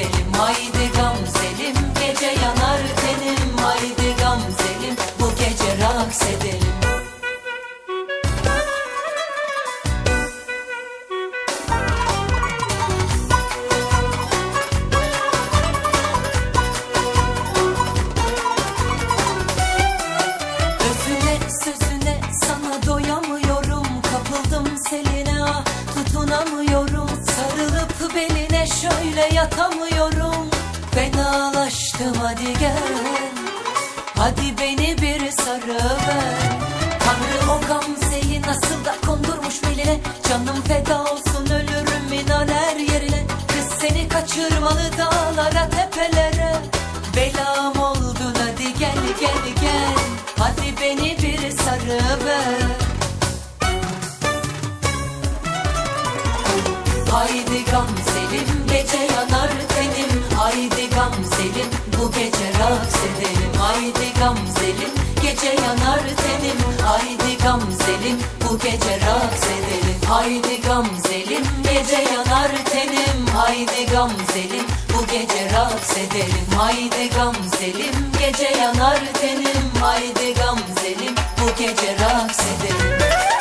edelim. Haydi gamzelim, gece yanar tenim. Haydi gamzelim, bu gece raks edelim. Sözüne sana doyamıyorum, kapıldım seline ah tutunamıyorum, sarılıp beline şöyle yatamıyorum, fenalaştım hadi gel, hadi beni bir sarıver. Tanrı o gamzeyi nasıl da kondurmuş beline, canım feda olsun ölürüm inan her yerine. Kız seni kaçırmalı dağlara tepelere, belam oldun hadi gel gel gel, hadi beni bir sarıver. Haydi gamzelim, gece yanar tenim. Haydi gamzelim, bu gece raks edelim. Haydi gamzelim, gece yanar tenim. Haydi gamzelim, bu gece raks edelim. Haydi gamzelim, gece yanar tenim. Haydi gamzelim, bu gece raks edelim. Haydi gamzelim, gece yanar tenim. Haydi gamzelim, bu gece raks edelim.